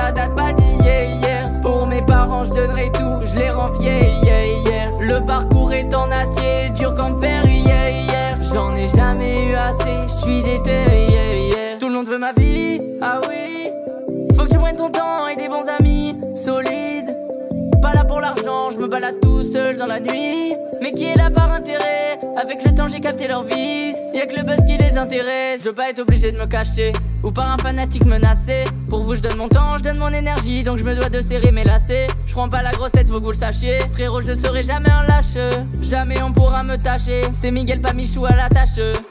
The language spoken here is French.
ça date pas d'hier. Pour mes parents je donnerai tout, je les rends fiers. Le parcours est en acier, dur comme fer. J'en ai jamais eu assez, je suis déter. Tout le monde veut ma vie, ah oui. Faut que tu prennes ton temps et des bons amis solides. Pas là pour l'argent, je me balade tout seul dans la nuit. Mais qui est là par intérêt? Avec le temps j'ai capté leur vice. Y'a que le buzz qui les intéresse. Je veux pas être obligé de me cacher ou par un fanatique menacé. Pour vous je donne mon temps, je donne mon énergie. Donc je me dois de serrer mes lacets. Je prends pas la grosse tête, faut que vous le sachiez. Frérot je serai jamais un lâche. Jamais on pourra me tâcher. C'est Miguel pas Michou à la tâche.